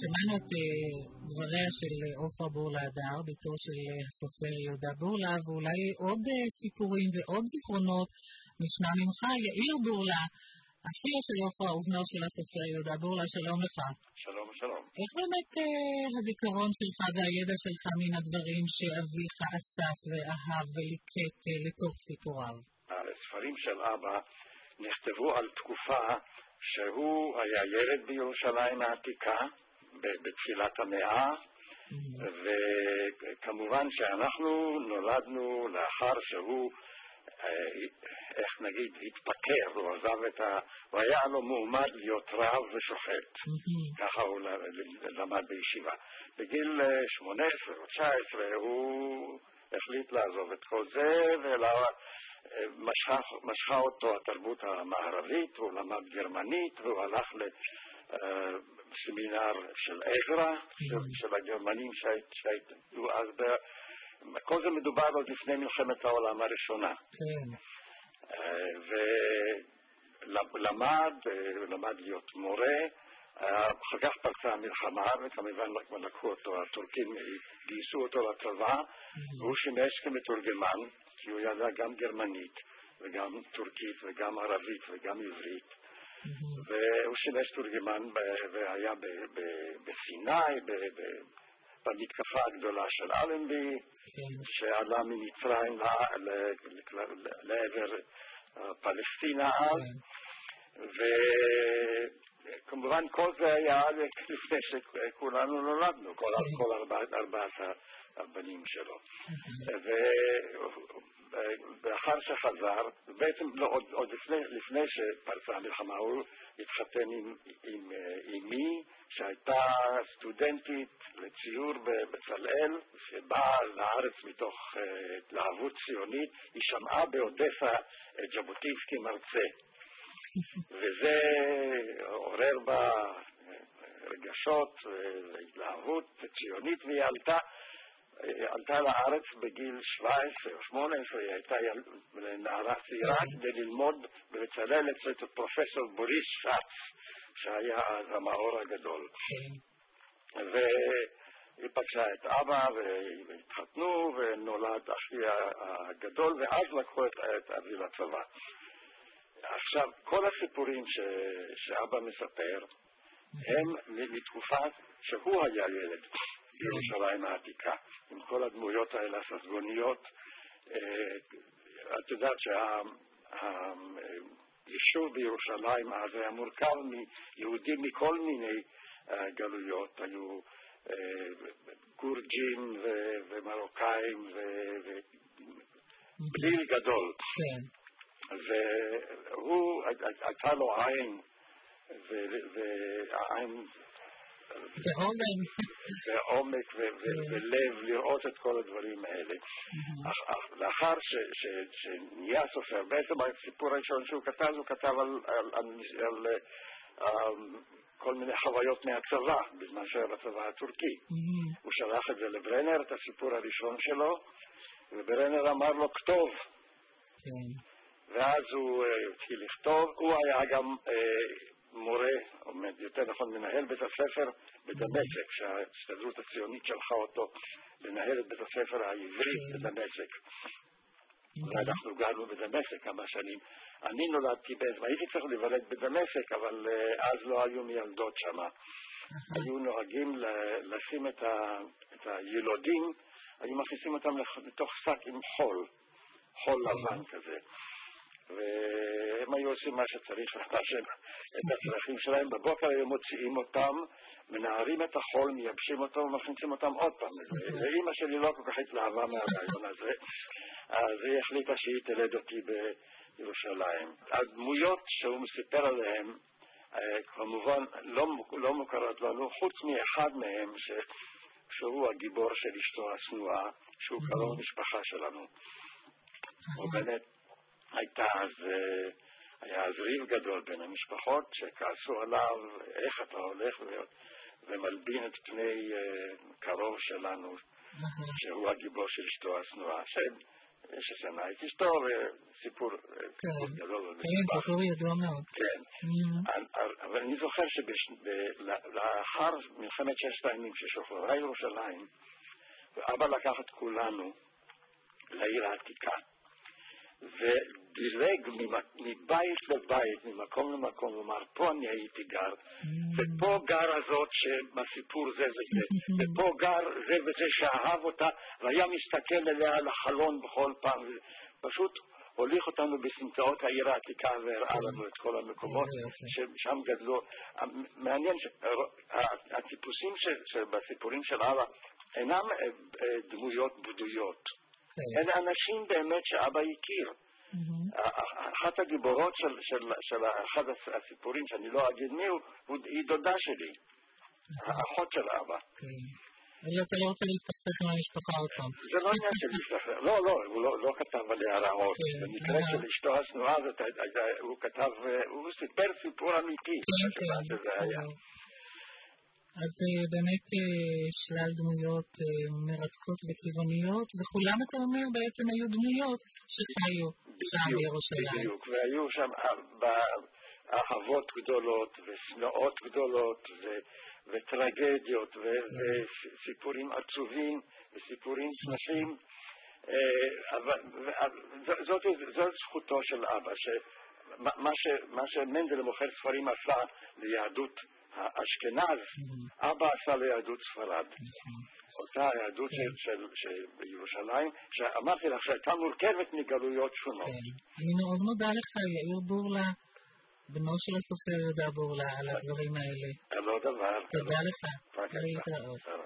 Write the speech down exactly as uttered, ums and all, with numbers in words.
שמענו את דבריה של עופרה בורלא הדר, ביתו של הסופר יהודה בורלא, ואולי עוד סיפורים ועוד זיכרונות נשמע ממך. יאיר בורלא, אחיה של עופרה ובנו של הסופר יהודה בורלא, שלום לך. שלום, שלום. איך באמת אה, הזיכרון שלך והידע שלך מן הדברים שאביך אסף ואהב וליקט אה, לתוך סיפוריו? הספרים של אבא נכתבו על תקופה שהוא היה ילד בירושלים העתיקה בתחילת המאה, mm-hmm. וכמובן שאנחנו נולדנו לאחר שהוא איך נגיד התפטר, הוא עזב את ה... הוא היה לו מועמד להיות רב ושופט, mm-hmm. ככה הוא למד בישיבה. בגיל שמונה עשרה או תשע עשרה הוא החליט לעזוב את כל זה, ומשכה אותו התרבות המערבית, הוא למד גרמנית, והוא הלך לסמינר של עזרא, mm-hmm. של הגרמנים שהיו אז ב... כל זה מדובר עוד לפני מלחמת העולם הראשונה. כן. ולמד, למד להיות מורה, אחר כך פרצה המלחמה, וכמובן לקחו אותו, הטורקים גייסו אותו לצבא, והוא שימש כמתורגמן, כי הוא ידע גם גרמנית, וגם טורקית, וגם ערבית, וגם עברית. והוא שימש תורגמן, והיה בסיני, במתקפה הגדולה של אלנבי, שעלה ממצרים לעבר פלסטינה אז, וכמובן כל זה היה לפני שכולנו נולדנו, כל ארבעת הבנים שלו. ואחר שחזר, בעצם עוד לפני שפרצה המלחמה, הוא התחתן עם אמי, שהייתה סטודנטית לציור בבצלאל, שבאה לארץ מתוך התלהבות ציונית. היא שמעה באודסה את ז'בוטינסקי מרצה, וזה עורר בה רגשות והתלהבות ציונית, והיא עלתה עלתה לארץ בגיל שבע עשרה או שמונה עשרה, היא הייתה נערה צעירה כדי ללמוד בבצלאל אצל פרופסור בוריס שץ, שהיה אז המאור הגדול. והיא פגשה את אבא והתחתנו, ונולד אחי הגדול, ואז לקחו את אבי לצבא. עכשיו, כל הסיפורים ש... שאבא מספר הם מתקופה שהוא היה ילד בירושלים העתיקה, עם כל הדמויות האלה הססגוניות. את יודעת שהיישוב בירושלים אז היה מורכב מיהודים מכל מיני גלויות, היו גורג'ים ומרוקאים ובליל גדול. והוא, הייתה לו עין, והעין ועומק ולב לראות את כל הדברים האלה. לאחר שנהיה סופר, בעצם הסיפור הראשון שהוא כתב, הוא כתב על כל מיני חוויות מהצבא, בזמן שהיה בצבא הטורקי. הוא שלח את זה לברנר, את הסיפור הראשון שלו, וברנר אמר לו כתוב. ואז הוא התחיל לכתוב. הוא היה גם מורה, או יותר נכון מנהל בית הספר בדמשק, שההסתדרות הציונית שלחה אותו לנהל את בית הספר העברי בדמשק. ואנחנו גרנו בדמשק כמה שנים. אני נולדתי בעצם, הייתי צריך להיוולד בדמשק, אבל אז לא היו מילדות שם. היו נוהגים לשים את הילודים, היו מכניסים אותם לתוך שק עם חול, חול לבן כזה. והם היו עושים מה שצריך, את הצרכים שלהם. בבוקר היו מוציאים אותם, מנערים את החול, מייבשים אותו ומכניסים אותם עוד פעם. ואמא שלי לא כל כך התלהבה מהרעיון הזה, אז היא החליטה שהיא תלד אותי בירושלים. הדמויות שהוא מספר עליהן, כמובן לא, לא מוכרות לנו, חוץ מאחד מהם ש, שהוא הגיבור של אשתו השנואה, שהוא קרוב משפחה שלנו. ובאמת הייתה אז, היה אז ריב גדול בין המשפחות שכעסו עליו, איך אתה הולך ומלבין את פני קרוב שלנו, שהוא הגיבור של אשתו השנואה. ששנה את אשתו, וסיפור גדול. כן, סיפור ידוע מאוד. כן, אבל אני זוכר שלאחר מלחמת ששת הימים ששוחררה ירושלים, ואבא לקח את כולנו לעיר העתיקה, ודילג מבית לבית, ממקום למקום, ואומר, פה אני הייתי גר, ופה גר הזאת שמהסיפור זה וזה, ופה גר זה וזה שאהב אותה, והיה מסתכל אליה על החלון בכל פעם, פשוט הוליך אותנו בסמטאות העיר העתיקה והראה לנו את כל המקומות ששם גדלו. מעניין שהטיפוסים בסיפורים של אבא אינם דמויות בודויות, אלה אנשים באמת שאבא הכיר. אחת הגיבורות של אחד הסיפורים שאני לא אגיד מי הוא, היא דודה שלי, האחות של אבא. אתה לא רוצה להסתכסך עם המשפחה עוד פעם. זה לא עניין של להסתכסך, לא, לא, הוא לא כתב עליה רעות. במקרה של אשתו השנואה הזאת, הוא כתב, הוא סיפר סיפור אמיתי. כן, כן. אז באמת שלל דמויות מרתקות וצבעוניות, וכולם אתה אומר בעצם היו דמויות שחיו שם בירושלים. בדיוק, והיו שם אהבות גדולות ושנאות גדולות וטרגדיות וסיפורים עצובים וסיפורים שמחים. זאת זכותו של אבא, מה שמנדל מוכר ספרים עשה ליהדות האשכנז, אבא עשה ליהדות ספרד. אותה היהדות של ירושלים, שאמרתי לך שהייתה מורכבת מגלויות שונות. אני מאוד מודה לך, יאיר בורלא, בנו של הסופר יהודה בורלא, על הדברים האלה. על עוד דבר. תודה לך. להתראות.